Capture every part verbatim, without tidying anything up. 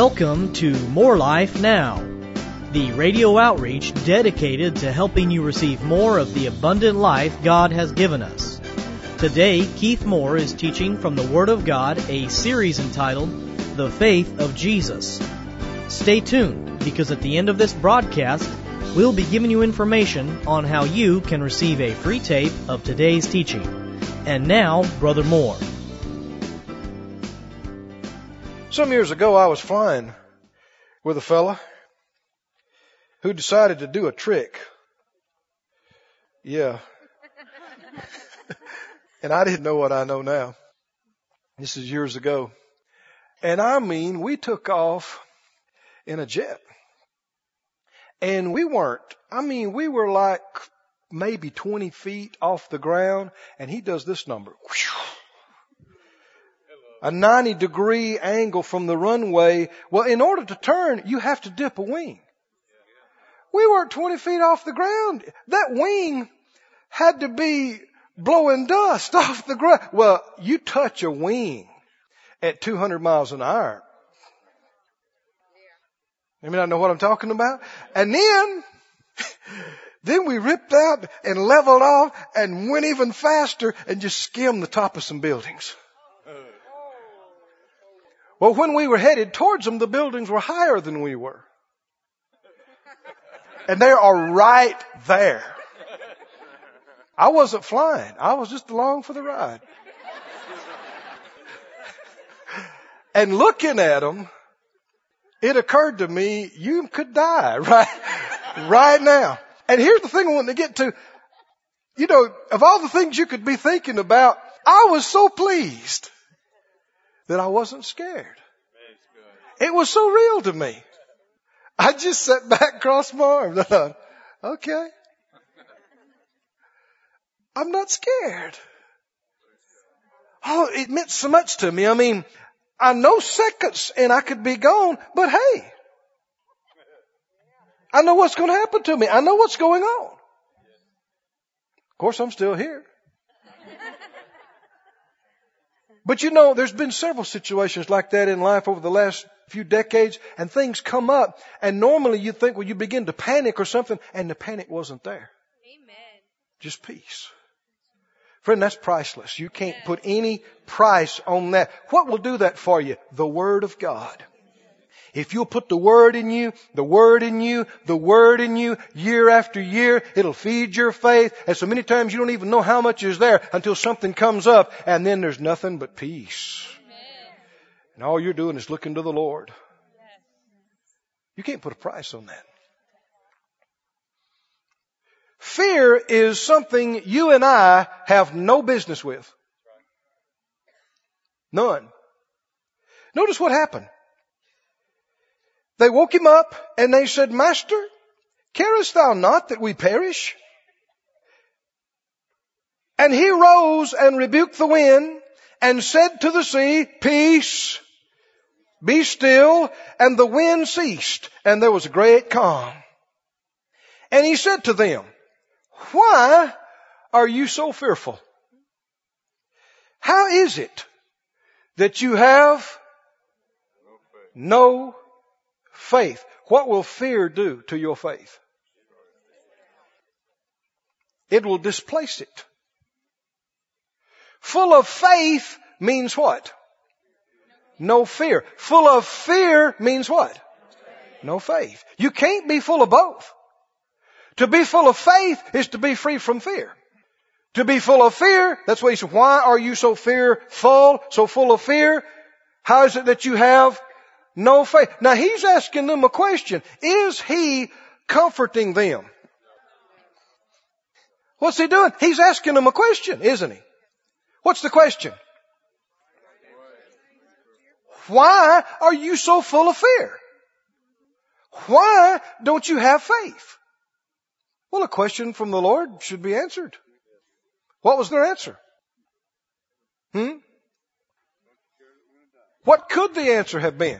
Welcome to More Life Now, the radio outreach dedicated to helping you receive more of the abundant life God has given us. Today, Keith Moore is teaching from the Word of God, a series entitled The Faith of Jesus. Stay tuned, because at the end of this broadcast, we'll be giving you information on how you can receive a free tape of today's teaching. And now, Brother Moore. Some years ago, I was flying with a fella who decided to do a trick. Yeah. And I didn't know what I know now. This is years ago. And I mean, we took off in a jet. And we weren't, I mean, we were like maybe twenty feet off the ground, and he does this number. A ninety degree angle from the runway. Well, in order to turn, you have to dip a wing. We weren't twenty feet off the ground. That wing had to be blowing dust off the ground. Well, you touch a wing at two hundred miles an hour. You may not know what I'm talking about. And then, then we ripped out and leveled off and went even faster and just skimmed the top of some buildings. Well, when we were headed towards them, the buildings were higher than we were. And they are right there. I wasn't flying. I was just along for the ride. And looking at them, it occurred to me, you could die right, right now. And here's the thing I want to get to. You know, of all the things you could be thinking about, I was so pleased that I wasn't scared. It was so real to me. I just sat back, crossed my arms. I thought, okay. I'm not scared. Oh, it meant so much to me. I mean, I know seconds and I could be gone, but hey, I know what's going to happen to me. I know what's going on. Of course, I'm still here. But you know, there's been several situations like that in life over the last few decades, and things come up, and normally you think, well, you begin to panic or something, and the panic wasn't there. Amen. Just peace. Friend, that's priceless. You can't put any price on that. What will do that for you? The Word of God. If you'll put the Word in you, the Word in you, the Word in you, year after year, it'll feed your faith. And so many times you don't even know how much is there until something comes up, and then there's nothing but peace. Amen. And all you're doing is looking to the Lord. You can't put a price on that. Fear is something you and I have no business with. None. Notice what happened. They woke him up and they said, Master, carest thou not that we perish? And he rose and rebuked the wind and said to the sea, Peace, be still. And the wind ceased, and there was a great calm. And he said to them, Why are you so fearful? How is it that you have no faith? What will fear do to your faith? It will displace it. Full of faith means what? No fear. Full of fear means what? No faith. You can't be full of both. To be full of faith is to be free from fear. To be full of fear, that's why he said, why are you so fearful, so full of fear? How is it that you have no faith? Now he's asking them a question. Is he comforting them? What's he doing? He's asking them a question, isn't he? What's the question? Why are you so full of fear? Why don't you have faith? Well, a question from the Lord should be answered. What was their answer? Hmm? What could the answer have been?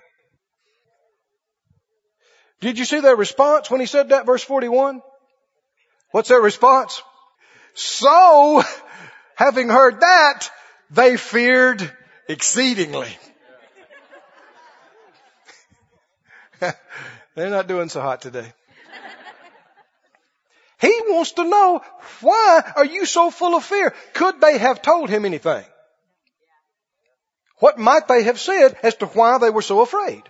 Did you see their response when he said that, verse forty-one? What's their response? So, having heard that, they feared exceedingly. They're not doing so hot today. He wants to know, why are you so full of fear? Could they have told him anything? What might they have said as to why they were so afraid?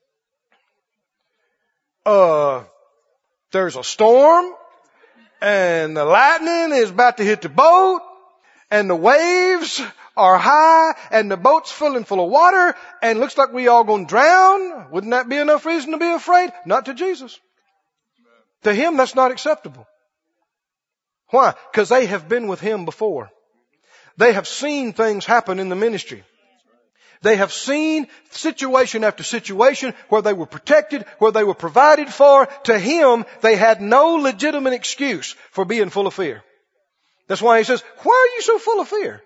Uh, there's a storm, and the lightning is about to hit the boat, and the waves are high, and the boat's filling full of water, and looks like we all going to drown. Wouldn't that be enough reason to be afraid? Not to Jesus. To him, that's not acceptable. Why? Because they have been with him before. They have seen things happen in the ministry. They have seen situation after situation where they were protected, where they were provided for. To him, they had no legitimate excuse for being full of fear. That's why he says, why are you so full of fear?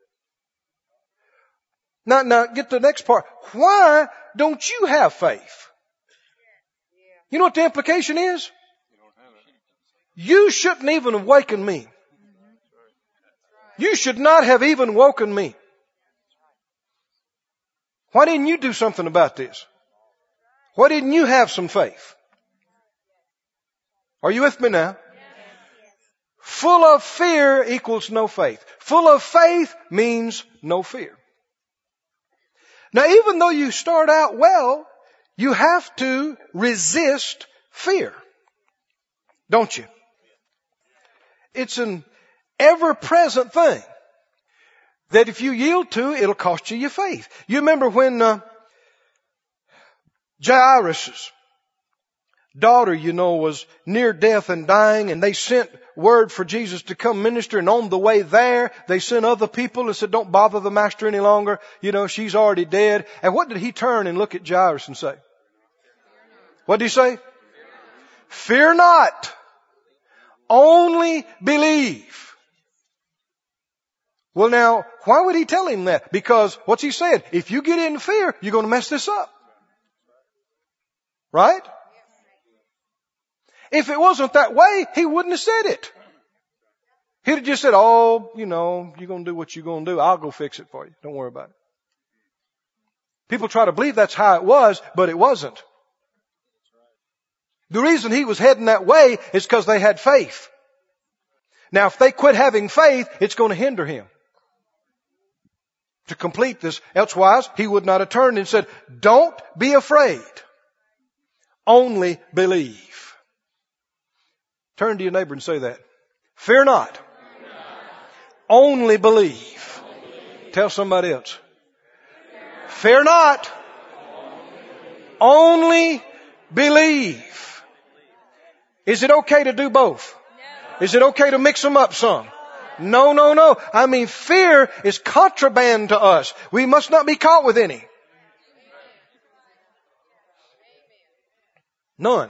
Now, now get to the next part. Why don't you have faith? You know what the implication is? You shouldn't even have wakened me. You should not have even woken me. Why didn't you do something about this? Why didn't you have some faith? Are you with me now? Full of fear equals no faith. Full of faith means no fear. Now, even though you start out well, you have to resist fear. Don't you? It's an ever-present thing that if you yield to, it'll cost you your faith. You remember when uh, Jairus' daughter, you know, was near death and dying, and they sent word for Jesus to come minister, and on the way there, they sent other people and said, don't bother the master any longer. You know, she's already dead. And what did he turn and look at Jairus and say? What did he say? Fear not. Only believe. Well, now, why would he tell him that? Because what's he saying? If you get in fear, you're going to mess this up. Right? If it wasn't that way, he wouldn't have said it. He'd have just said, oh, you know, you're going to do what you're going to do. I'll go fix it for you. Don't worry about it. People try to believe that's how it was, but it wasn't. The reason he was heading that way is because they had faith. Now, if they quit having faith, it's going to hinder him to complete this. Elsewise, he would not have turned and said, don't be afraid. Only believe. Turn to your neighbor and say that. Fear not. Only believe. Tell somebody else. Fear not. Only believe. Is it okay to do both? Is it okay to mix them up some? No, no, no. I mean, fear is contraband to us. We must not be caught with any. None.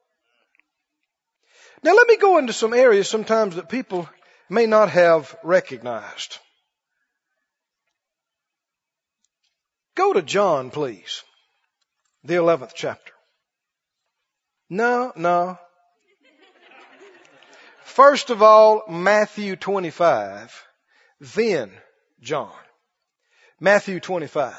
Now let me go into some areas sometimes that people may not have recognized. Go to John, please. The eleventh chapter. No, no. First of all, Matthew twenty-five, then John. Matthew twenty-five.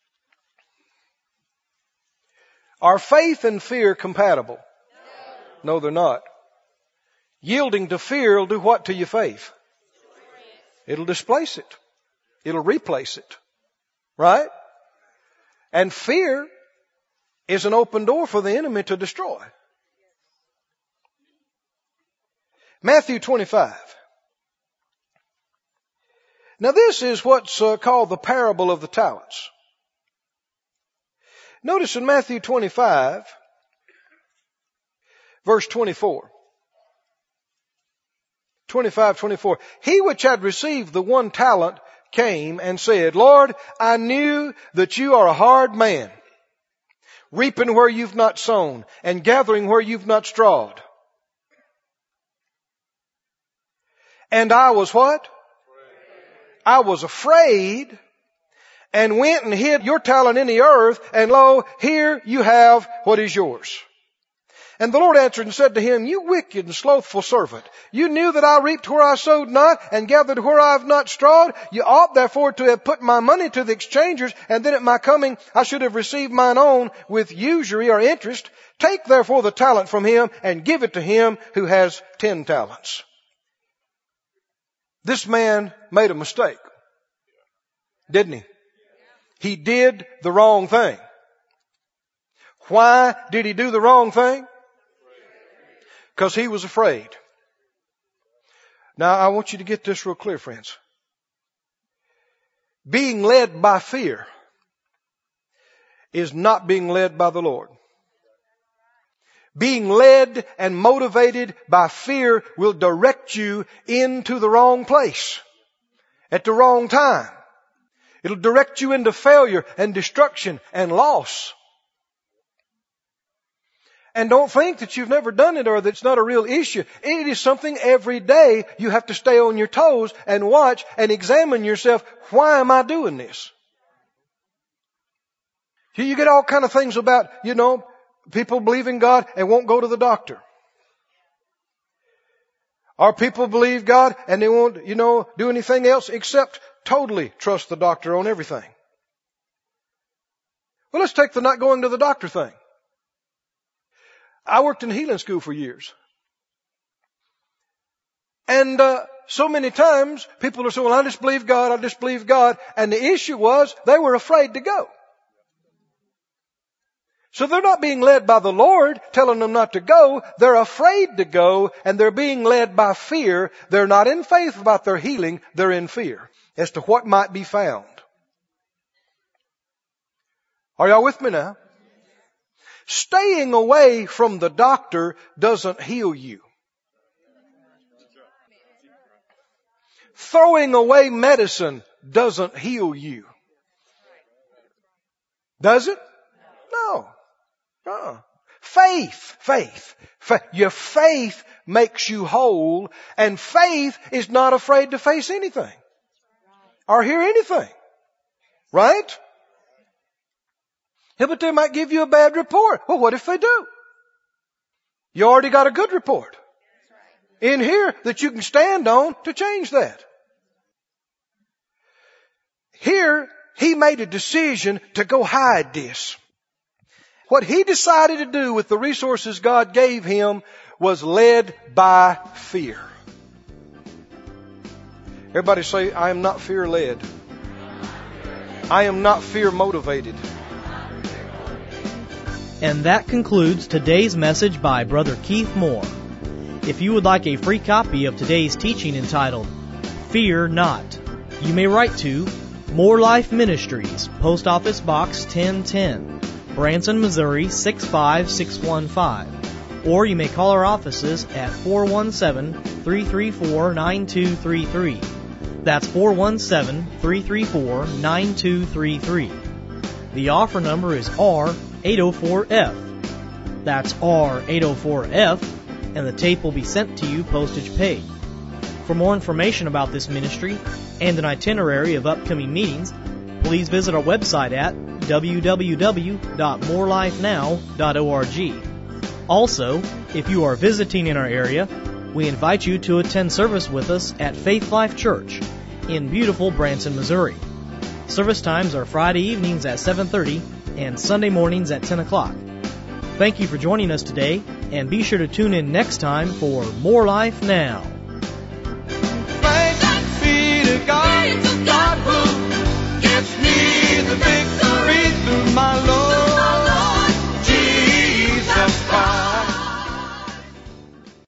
Are faith and fear compatible? No, they're not. Yielding to fear will do what to your faith? It'll displace it. It'll replace it. Right? And fear is an open door for the enemy to destroy. Matthew twenty-five. Now this is what's uh, called the parable of the talents. Notice in Matthew twenty-five, verse twenty-four. twenty-five, twenty-four. He which had received the one talent came and said, Lord, I knew that you are a hard man, reaping where you've not sown and gathering where you've not strawed. And I was what? I was afraid and went and hid your talent in the earth, and lo, here you have what is yours. And the Lord answered and said to him, You wicked and slothful servant, you knew that I reaped where I sowed not, and gathered where I have not strawed. You ought therefore to have put my money to the exchangers, and then at my coming I should have received mine own with usury or interest. Take therefore the talent from him, and give it to him who has ten talents. This man made a mistake, didn't he? He did the wrong thing. Why did he do the wrong thing? Because he was afraid. Now, I want you to get this real clear, friends. Being led by fear is not being led by the Lord. Being led and motivated by fear will direct you into the wrong place at the wrong time. It'll direct you into failure and destruction and loss. And don't think that you've never done it or that it's not a real issue. It is something every day you have to stay on your toes and watch and examine yourself. Why am I doing this? You get all kind of things about, you know, people believe in God and won't go to the doctor. Or people believe God and they won't, you know, do anything else except totally trust the doctor on everything. Well, let's take the not going to the doctor thing. I worked in healing school for years. And uh, so many times people are saying, well, I just believe God, I just believe God. And the issue was they were afraid to go. So they're not being led by the Lord telling them not to go. They're afraid to go, and they're being led by fear. They're not in faith about their healing. They're in fear as to what might be found. Are y'all with me now? Staying away from the doctor doesn't heal you. Throwing away medicine doesn't heal you. Does it? No. Uh-uh. Faith, faith, faith. Your faith makes you whole, and faith is not afraid to face anything or hear anything. Right? Yeah, but they might give you a bad report. Well, what if they do? You already got a good report in here that you can stand on to change that. Here, he made a decision to go hide this. What he decided to do with the resources God gave him was led by fear. Everybody say, I am not fear-led. I am not fear-motivated. And that concludes today's message by Brother Keith Moore. If you would like a free copy of today's teaching entitled, Fear Not, you may write to More Life Ministries, Post Office Box ten ten, Branson, Missouri six five six one five. Or you may call our offices at four one seven, three three four, nine two three three. That's four one seven, three three four, nine two three three. The offer number is R eight oh four F. That's R eight oh four F, and the tape will be sent to you postage paid. For more information about this ministry and an itinerary of upcoming meetings, please visit our website at w w w dot more life now dot org. Also, if you are visiting in our area, we invite you to attend service with us at Faith Life Church in beautiful Branson, Missouri. Service times are Friday evenings at seven thirty and Sunday mornings at ten o'clock. Thank you for joining us today, and be sure to tune in next time for More Life Now. Thanks be to God, God